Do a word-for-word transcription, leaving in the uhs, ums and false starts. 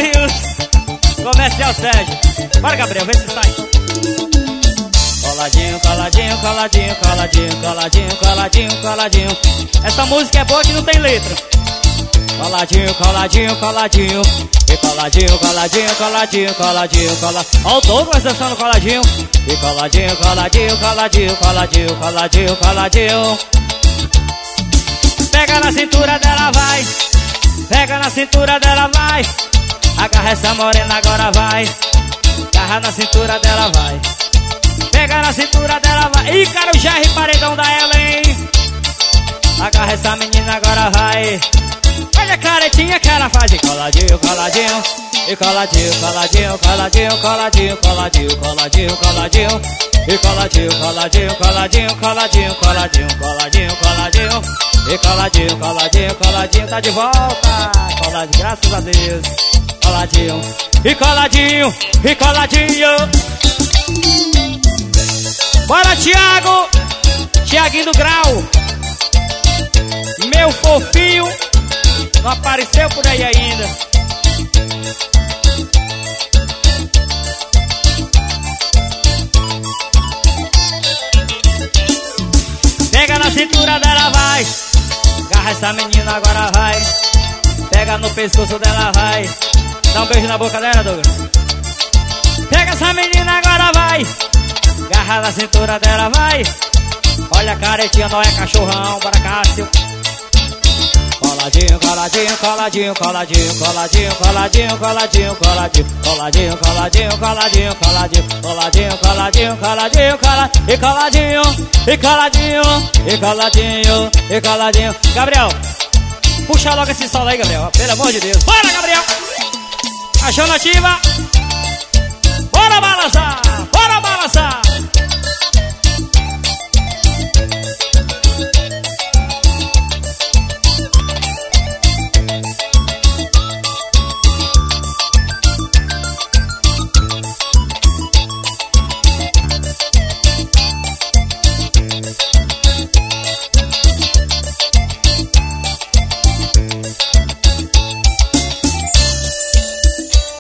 Deus. Comercial Sérgio. Bora, Gabriel, vê se sai. Coladinho, coladinho, coladinho, coladinho, coladinho, coladinho, coladinho. Essa música é boa que não tem letra. Coladinho, coladinho, coladinho. E coladinho, coladinho, coladinho, coladinho, coladinho. Ó o Douglas dançando coladinho. E coladinho, coladinho, coladinho, coladinho, coladinho, coladinho. Pega na cintura dela, vai. Pega na cintura dela, vai. Agarra essa morena, agora vai. Agarra na cintura dela, vai. Pega na cintura dela, vai. Ih, cara, o Jair paredão da Ellen. Agarra essa menina, agora vai. Olha a caretinha que ela faz. E coladinho, coladinho. E coladinho, coladinho, coladinho, coladinho, coladinho, coladinho, coladinho. E coladinho, coladinho, coladinho, coladinho, coladinho, coladinho, coladinho. E coladinho, coladinho, coladinho, tá de volta. Coladinho, graças a Deus. Coladinho, e coladinho, e coladinho. Bora, Thiago. Thiaguinho do Grau. Meu fofinho. Não apareceu por aí ainda. Pega na cintura dela, vai. Agarra essa menina, agora vai. Pega no pescoço dela, vai. Dá um beijo na boca dela, Douglas. Pega essa menina, agora vai. Agarra na cintura dela, vai. Olha a caretinha, não é cachorrão. Bora, Cássio. Coladinho, coladinho, coladinho, coladinho, coladinho, coladinho, coladinho, coladinho, coladinho, coladinho, coladinho, coladinho, coladinho, coladinho, coladinho, coladinho, e coladinho, e coladinho, e coladinho, e coladinho. Gabriel, puxa logo esse solo aí, Gabriel, pelo amor de Deus. Bora, Gabriel! Achou nativa? Bora balançar!